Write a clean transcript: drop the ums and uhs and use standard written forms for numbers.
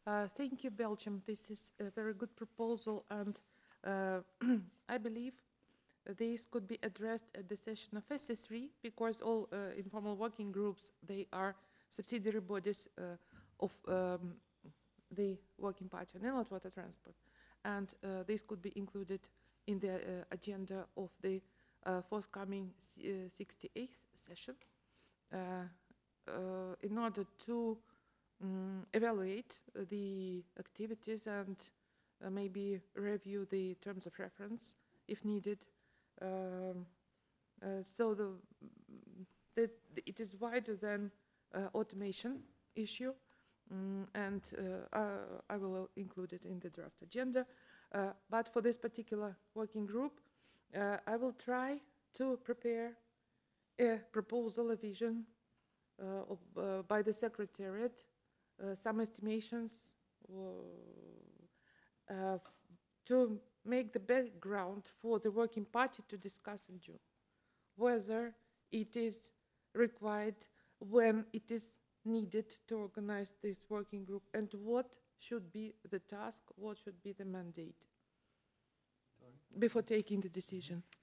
Thank you, Belgium. This is a very good proposal, and I believe this could be addressed at the session of SS3 because all informal working groups, they are subsidiary bodies of the Working Party on Inland Water Transport, and this could be included in the agenda of the forthcoming 68th session in order to evaluate the activities and maybe review the terms of reference if needed. Um, so that it is wider than automation issue, and I will include it in the draft agenda. But for this particular working group, I will try to prepare a proposal, a vision by the Secretariat, some estimations uh, to make the background for the Working Party to discuss in June, whether it is required, when it is needed to organize this working group, and what should be the task, what should be the mandate before taking the decision.